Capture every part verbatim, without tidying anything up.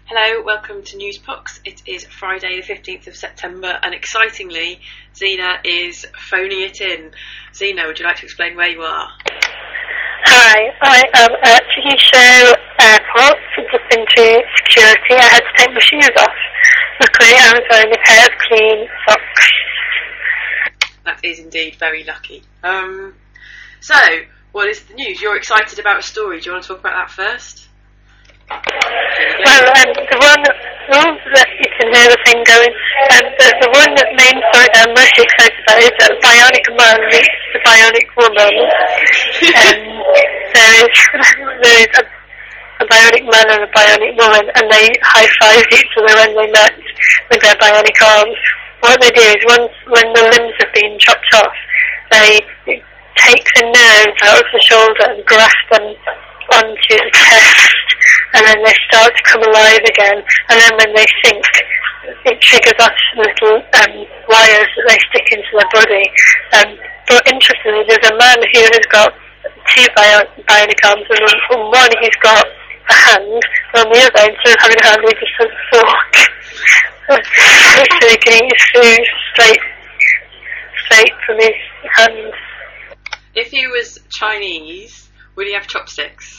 Hello, welcome to Newsbox. It is Friday the fifteenth of September and excitingly Zena is phoning it in. Zena, would you like to explain where you are? Hi, I am at Heathrow Airport, just into security. I had to take my shoes off. Luckily I was wearing a pair of clean socks. That is indeed very lucky. Um, so, what is the news? You're excited about a story. Do you want to talk about that first? Well, um, the one, oh, that you can hear the thing going, um, the, the one that main story that I'm most excited about is that Bionic Man meets the Bionic Woman. um, there is, there is a, a Bionic Man and a Bionic Woman, and they high-fived each other when they met with their bionic arms. What they do is once, when the limbs have been chopped off, they take the nerves out of the shoulder and graft them onto the chest, and then they start to come alive again, and then when they sink, it triggers off little um, wires that they stick into their body. Um, but interestingly, there's a man who has got two bio- bionic arms, and on one he's got a hand, and on the other, instead of having a hand, he just has a fork. So he can eat his food straight, straight from his hand. If he was Chinese, would he have chopsticks?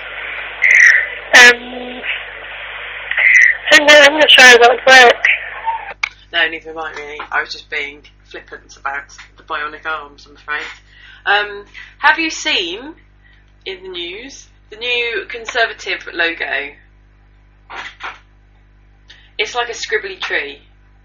Um, I don't know, I'm not sure how that would work. No, neither am I really. I was just being flippant about the bionic arms, I'm afraid. Um, have you seen, in the news, the new Conservative logo? It's like a scribbly tree.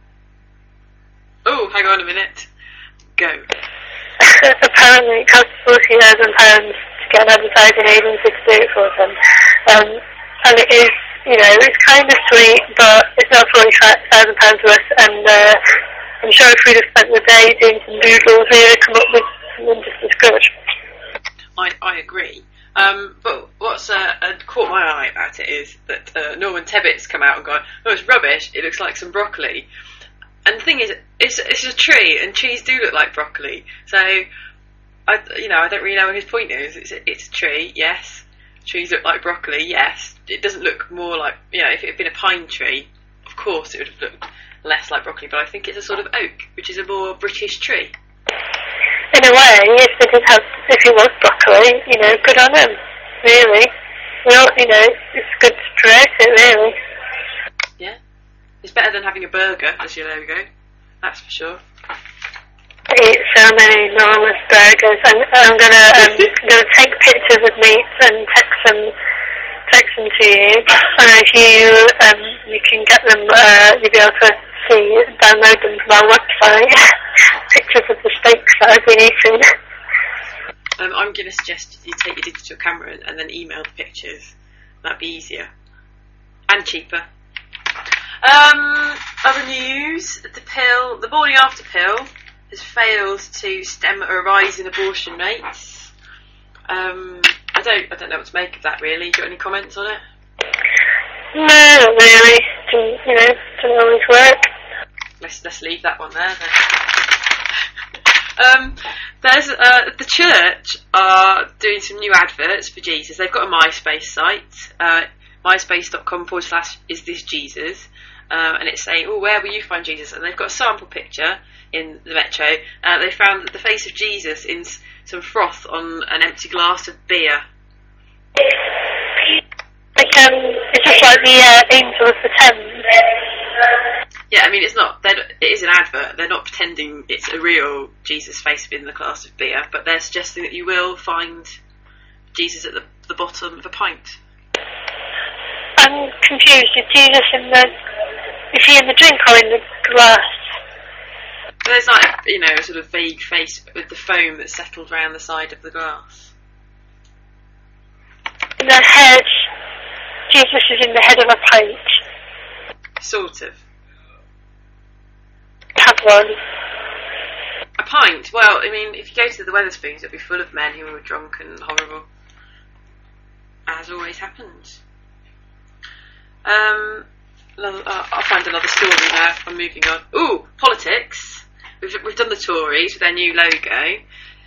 Oh, hang on a minute. Go. Apparently it costs forty thousand pounds to get an advertising agency to do it for them. Um, and it is, you know, it's kind of sweet, but it's not forty thousand pounds worth, and uh, I'm sure if we'd have spent the day doing some doodles, we would have come up with something just as good. I, I agree. Um, but what's uh, uh, caught my eye about it is that uh, Norman Tebbett's come out and gone, oh, it's rubbish, it looks like some broccoli. And the thing is, it's, it's a tree, and trees do look like broccoli. So, I, you know, I don't really know what his point is. It's a, it's a tree, yes. Trees look like broccoli, yes. It doesn't look more like, you know, if it had been a pine tree, of course it would have looked less like broccoli, but I think it's a sort of oak, which is a more British tree. In a way, if they did have, if it was broccoli, you know, good on them, really. Well, you know, it's good to promote it, really. Yeah. It's better than having a burger as your logo, that's for sure. I eat so many enormous burgers, and I'm gonna um, gonna take pictures of meat and text them, text them to you. And if you um, you can get them, uh, you'll be able to see, download them from our website. Pictures of the steaks that I've been eating. Um, I'm going to suggest you take your digital camera and, and then email the pictures. That'd be easier and cheaper. Um, other news: the pill, the morning after pill, has failed to stem a rise in abortion rates. Um, I don't, I don't know what to make of that. Really, you got any comments on it? No, not really. Didn't, you know, didn't always work. Let's let's leave that one there then. um, there's uh, the church are doing some new adverts for Jesus. They've got a MySpace site, uh, myspace.com forward slash is this Jesus, uh, and it's saying, oh, where will you find Jesus? And they've got a sample picture in the Metro. Uh, they found the face of Jesus in s- some froth on an empty glass of beer. Like, um, it's just like the uh, Angel of the Thames. Yeah, I mean, it's not, they're- it is an advert. They're not pretending it's a real Jesus face in the glass of beer, but they're suggesting that you will find Jesus at the, the bottom of a pint. I'm confused. Is Jesus in the, is he in the drink or in the glass? There's like, you know, a sort of vague face with the foam that's settled round the side of the glass. In the head, Jesus is in the head of a pint. Sort of. Have one. A pint? Well, I mean, if you go to the Wetherspoons, it'll be full of men who are drunk and horrible. As always happens. Um, another, uh, I'll find another story now. I'm moving on. Ooh, politics. We've, we've done the Tories with their new logo.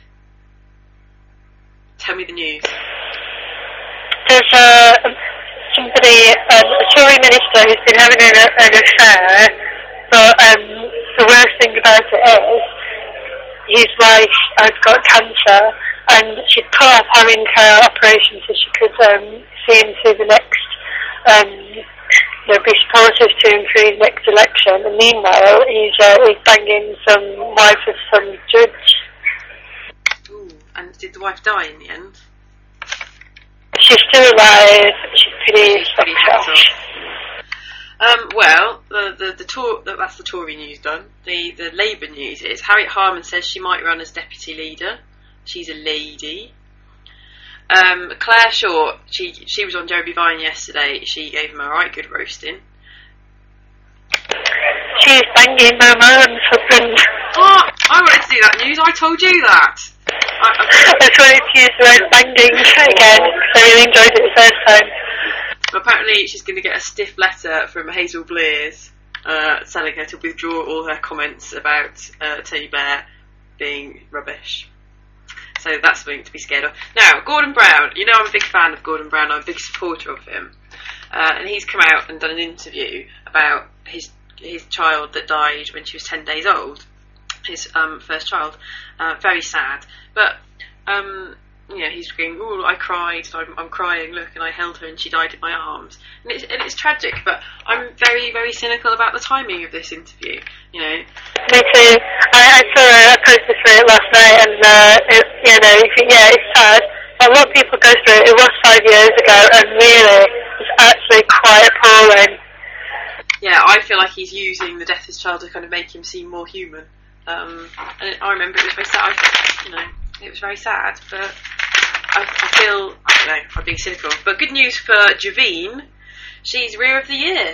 Tell me the news. There's uh, somebody, um, a Tory minister that he's been having an, an affair, but um, the worst thing about it is his wife has got cancer, and she'd put off having her operation so she could um, see him through the next, um, you know, be supportive to him through his next election. And meanwhile, he's uh, he's banging some wife of some judge. Ooh, and did the wife die in the end? She's still alive. She's pretty, She's pretty fucked hacked off. Um, well, the the, the Tor- that's the Tory news done. The the Labour news is Harriet Harman says she might run as deputy leader. She's a lady. Um, Claire Short, she she was on Jeremy Vine yesterday. She gave him a right good roasting. She's banging my mum's husband. Oh, I wanted to do that news. I told you that. I, I, I just wanted to use the word banging again because I really enjoyed it the first time. Apparently, she's going to get a stiff letter from Hazel Blears uh, telling her to withdraw all her comments about uh, Tony Blair being rubbish. So that's something to be scared of. Now, Gordon Brown, you know I'm a big fan of Gordon Brown, I'm a big supporter of him. Uh, and he's come out and done an interview about his his child that died when she was ten days old. His um, first child. Uh, very sad. But, um, you know, he's going, oh, I cried, I'm, I'm crying, look, and I held her and she died in my arms. And it's, and it's tragic, but I'm very, very cynical about the timing of this interview, you know. Me too. I, I saw a post for it last night, and uh, it, you know, if you, yeah, it's sad. A lot of people go through it. It was five years ago, and really, it's actually quite appalling. Yeah, I feel like he's using the death of his child to kind of make him seem more human. Um, and I remember it was very sad. I, you know, it was very sad, but I, I feel I don't know. I'm being cynical, but good news for Javine. She's Rear of the Year.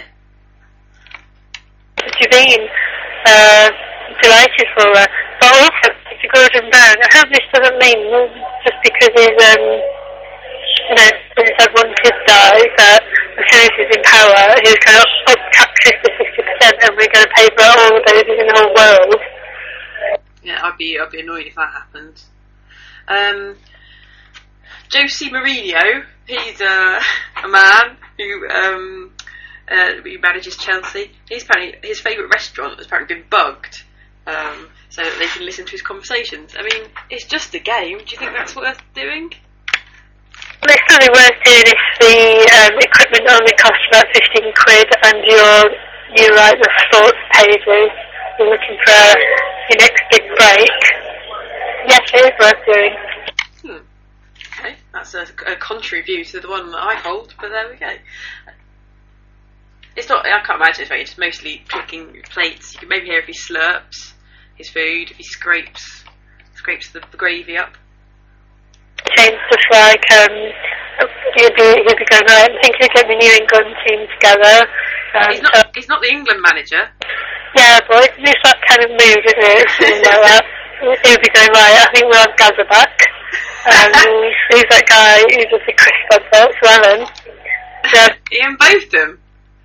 Javine, uh, delighted for her. But also, to Gordon Brown, I hope this doesn't mean just because he's, um, you know, he's had one kid die, that as soon as he's in power, he's going to up taxes to fifty percent and we're going to pay for all the babies in the whole world. Yeah, I'd be I'd be annoyed if that happened. Um, Jose Mourinho, he's uh, a man who um, uh, who manages Chelsea. He's apparently his favourite restaurant has apparently been bugged, um, so that they can listen to his conversations. I mean, it's just a game. Do you think that's worth doing? Well, it's certainly worth doing if the um, equipment only costs about fifteen quid and you're you write the sports pages. You're looking for uh, your next big break. Yes, it is worth doing. Hmm. Okay, that's a, a contrary view to the one that I hold, but there we go. It's not. I can't imagine it's very. It's mostly clicking plates. You can maybe hear if he slurps his food, if he scrapes scrapes the, the gravy up. Saying stuff like, um, he'll be he'll be going right. I think he'll get the New England team together. Um, he's not. so, he's not the England manager. Yeah, but it's that kind of mood, isn't it? Something like that. He'll be going right. I think we'll have Gaza back. Um, who's that guy who does the crisp adverts? Alan. So, Ian Botham.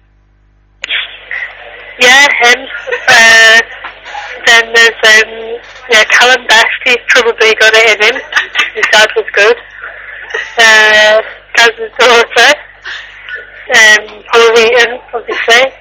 Yeah, him. uh, then there's um, yeah, Callum Best. He's probably got it in him. His dad was good. Uh, Gaz's daughter. Um, Paul Wheaton, obviously.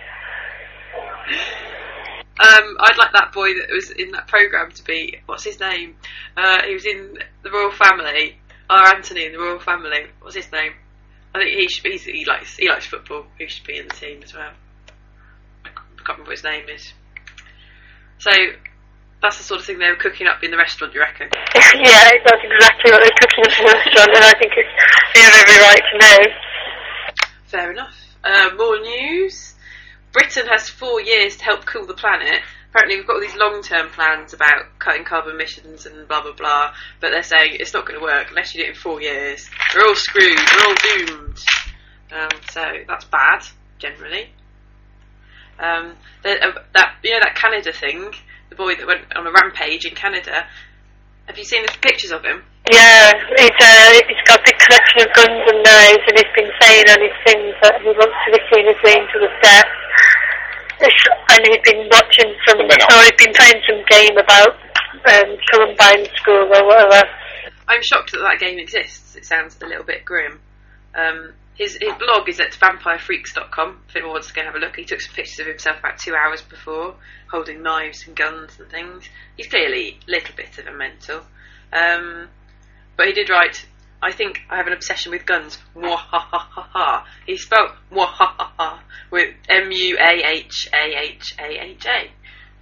Um, I'd like that boy that was in that programme to be, what's his name? Uh, he was in the Royal Family. Our Anthony in the Royal Family. What's his name? I think he should be, he likes he likes football. He should be in the team as well. I can't remember what his name is. So that's the sort of thing they were cooking up in the restaurant, you reckon? Yeah, that's exactly what they're cooking up in the restaurant, and I think it's, they have every right to know. Fair enough. Uh, more news. Britain has four years to help cool the planet. Apparently we've got all these long-term plans about cutting carbon emissions and blah blah blah, but they're saying it's not going to work unless you do it in four years. We're all screwed, we're all doomed. Um, so that's bad, generally. Um, the, uh, that you know that Canada thing, the boy that went on a rampage in Canada. Have you seen the pictures of him? Yeah, he's, uh, he's got a big collection of guns and knives, and he's been saying on his things that he wants to be seen as being to the death. And he'd been watching some, or he'd been playing some game about um, Columbine School or whatever. I'm shocked that that game exists. It sounds a little bit grim. Um, his his blog is at vampire freaks dot com. If anyone wants to go and have a look, he took some pictures of himself about two hours before, holding knives and guns and things. He's clearly a little bit of a mental. Um, but he did write, I think I have an obsession with guns. Mwahahaha. He spelled mwahahaha with M U A H A H A H A.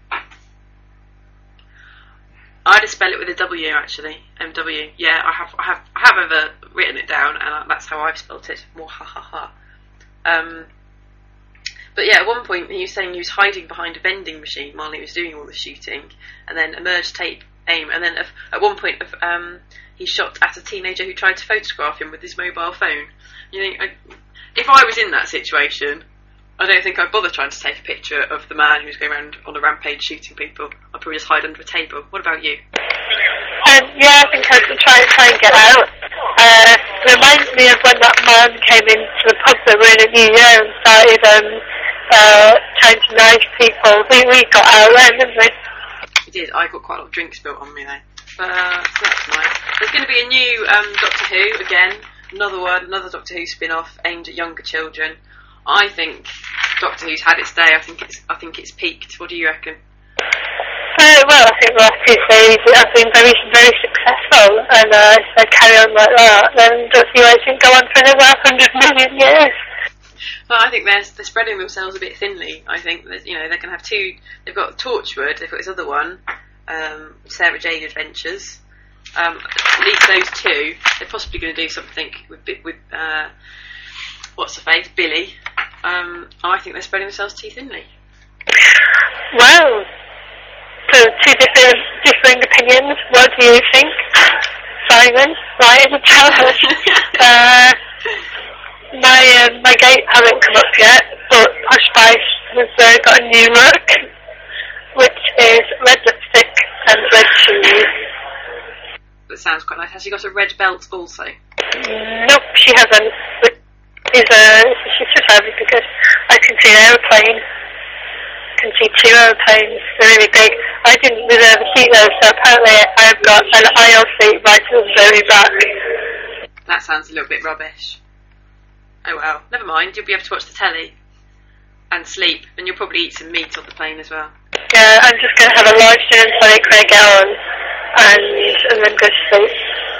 I had to spell it with a W actually. M W. Yeah, I have. I have. I have ever written it down, and that's how I've spelt it. Mwahahaha. Um. But yeah, at one point he was saying he was hiding behind a vending machine while he was doing all the shooting, and then emerged, take aim, and then at one point of um. he shot at a teenager who tried to photograph him with his mobile phone. You think, I, if I was in that situation, I don't think I'd bother trying to take a picture of the man who's going around on a rampage shooting people. I'd probably just hide under a table. What about you? Um, yeah, I think I'd try and try and get out. Uh, it reminds me of when that man came into the pub that we're in at New Year and started um, uh, trying to knife people. We, we got out then, didn't we? We did. I got quite a lot of drinks spilt on me though. Uh, so that's nice. There's going to be a new um, Doctor Who again, another one, another Doctor Who spin-off aimed at younger children. I think Doctor Who's had its day. I think it's, I think it's peaked. What do you reckon? Uh, well, I think the last two series have been very, very successful, and uh, if they carry on like that, then Doctor Who I think go on for another hundred million years. Well, I think they're they're spreading themselves a bit thinly. I think that, you know, they're going to have two. They've got Torchwood. They've got this other one. Um, Sarah Jane Adventures. Um, at least those two. They're possibly going to do something with with uh, what's the face, Billy. Um, I think they're spreading themselves too thinly. Well, so two different differing opinions. What do you think, Simon? Right in the tower. uh, my um, my gate hasn't come up yet, but Posh Spice has uh, got a new look, which is red lipstick and red shoes. That sounds quite nice. Has she got a red belt also? Nope, she hasn't. But is a she should have it because I can see an aeroplane. I can see two aeroplanes. They're really big. I didn't reserve a seat though, so apparently I've got an aisle seat right to the very back. That sounds a little bit rubbish. Oh well, never mind. You'll be able to watch the telly and sleep, and you'll probably eat some meat on the plane as well. Yeah, I'm just going to have a large gin and tonic Craig Allen and, and then go to sleep.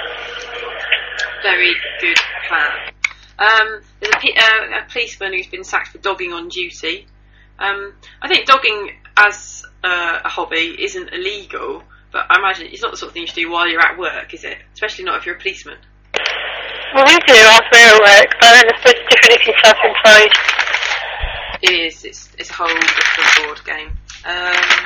Very good plan. Um, there's a, uh, a policeman who's been sacked for dogging on duty. Um, I think dogging as uh, a hobby isn't illegal, but I imagine it's not the sort of thing you should do while you're at work, is it? Especially not if you're a policeman. Well, we do after we're at work, but then I suppose it's different if you're self-employed. It is. It's it's a whole different board game. Um,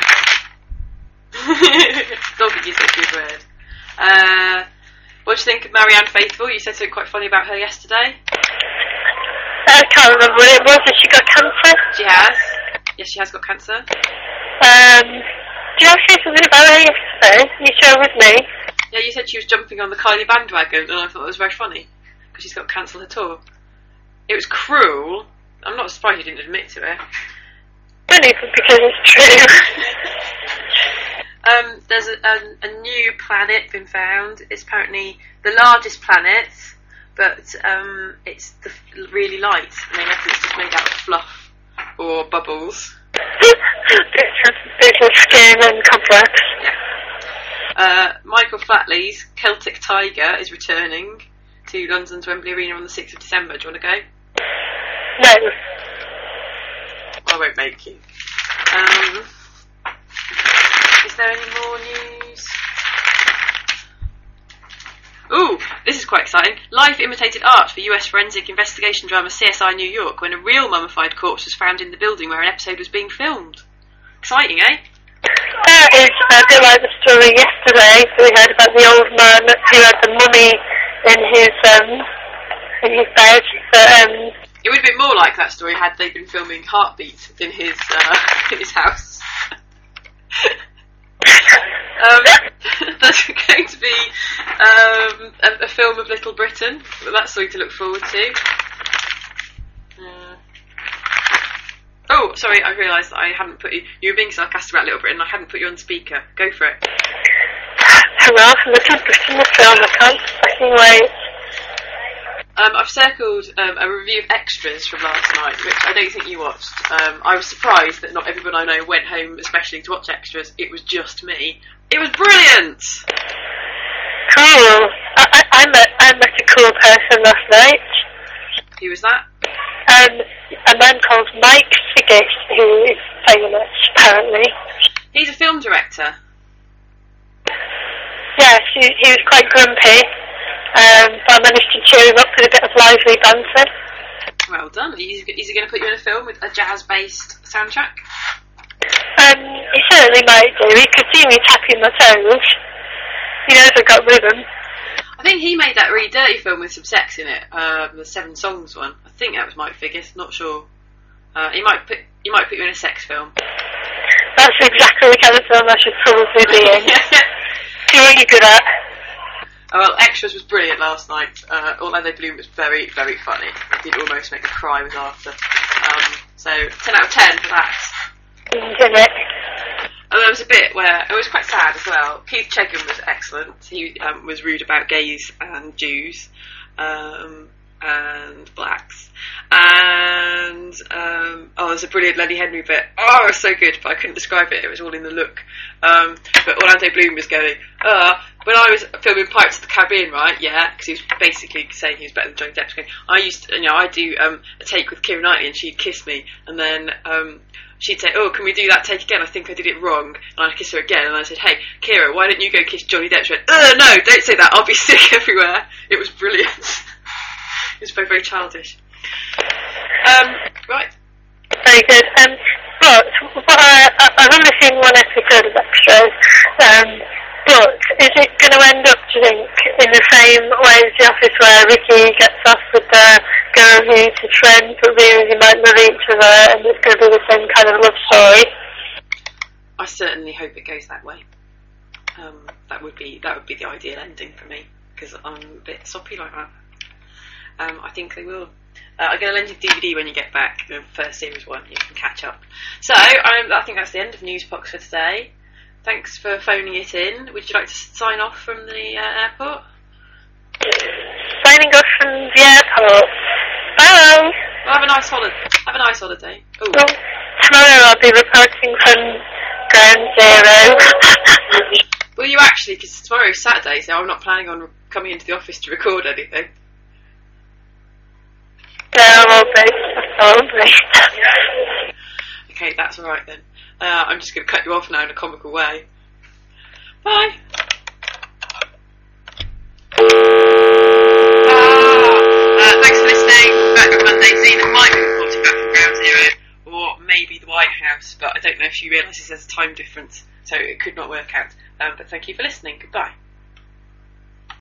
dogging is a good word. Uh, what do you think of Marianne Faithfull? You said something quite funny about her yesterday. I can't remember what it was. Has she got cancer? She has. Yes, she has got cancer. Um, did I say something about her yesterday? You share with me? Yeah, you said she was jumping on the Kylie bandwagon, and I thought it was very funny because she's got to cancel her tour. It was cruel. I'm not surprised you didn't admit to it. Only because it's true. um, there's a, a, a new planet been found. It's apparently the largest planet, but um, it's the, really light, and they reckon it's just made out of fluff or bubbles. Bits of skin and complex. Yeah. Uh, Michael Flatley's Celtic Tiger is returning to London's Wembley Arena on the sixth of December. Do you want to go? No. I won't make you. Um, is there any more news? Ooh, this is quite exciting. Live imitated art for U S forensic investigation drama C S I New York when a real mummified corpse was found in the building where an episode was being filmed. Exciting, eh? That is a bit like the story yesterday that we heard about the old man who had the mummy in his um in his bed. But, um, it would have been more like that story had they been filming Heartbeat in his uh, in his house. um, there's going to be um, a, a film of Little Britain. That's something to look forward to. Uh, oh, sorry, I realised that I hadn't put you. You were being sarcastic about Little Britain. I hadn't put you on speaker. Go for it. Hurrah for Little Britain, the film. I can't fucking wait. Um, I've circled um, a review of Extras from last night, which I don't think you watched. Um, I was surprised that not everyone I know went home especially to watch Extras. It was just me. It was brilliant! Cool. I, I, I, met, I met a cool person last night. Who was that? Um, a man called Mike Figgis, who is famous, apparently. He's a film director. Yes, he, he was quite grumpy, um, but I managed to cheer him up with a bit of lively banter. Well done. Is, is he going to put you in a film with a jazz-based soundtrack? Um, he certainly might do. He could see me tapping my toes. He knows I've got rhythm. I think he made that really dirty film with some sex in it, um, the Seven Songs one. I think that was Mike Figgis, not sure. Uh, he might put he might put you in a sex film. That's exactly the kind of film I should probably be in. See what you're good at. Oh, well, Extras was brilliant last night. Uh, Orlando Bloom was very, very funny. It did almost make me cry with laughter. Um, so, ten out of ten for that. Did it? And there was a bit where it was quite sad as well. Keith Chegwin was excellent. He um, was rude about gays and Jews um, and blacks. And um, oh, there's a brilliant Lenny Henry bit. Oh, it was so good, but I couldn't describe it. It was all in the look. Um, but Orlando Bloom was going, uh, when I was filming Pirates of the Caribbean, right? Yeah, because he was basically saying he was better than Johnny Depp. Going, I used to, you know, I do um, a take with Keira Knightley, and she'd kiss me, and then. Um, She'd say, oh, can we do that take again? I think I did it wrong. And I'd kiss her again. And I said, hey, Keira, why don't you go kiss Johnny Depp? She went, uh, no, don't say that. I'll be sick everywhere. It was brilliant. It was very, very childish. Um, right. Very good. Um, but what I, I, I've only seen one episode of Extras. Um, but is it going to end up, do you think, in the same way as The Office, where Ricky gets off with the girl who's his friend, but really they might love each other, and it's going to be the same kind of love story? I certainly hope it goes that way. Um, that would be that would be the ideal ending for me, because I'm a bit soppy like that. Um, I think they will. Uh, I'm going to lend you the D V D when you get back, the first series one. You can catch up. So um, I think that's the end of Newsbox for today. Thanks for phoning it in. Would you like to sign off from the uh, airport? Signing off from the airport. Bye. Well, have a nice holiday. Have a nice holiday. Ooh. Well, tomorrow I'll be reporting from Ground Zero. Will you actually? Because tomorrow's Saturday, so I'm not planning on coming into the office to record anything. No, I won't be. I won't be. Okay, that's alright then. Uh, I'm just going to cut you off now in a comical way. Bye. Uh, thanks for listening. Back on Monday. Zena might be reporting back from Ground Zero, or maybe the White House, but I don't know if she realises there's a time difference, so it could not work out. Um, but thank you for listening. Goodbye.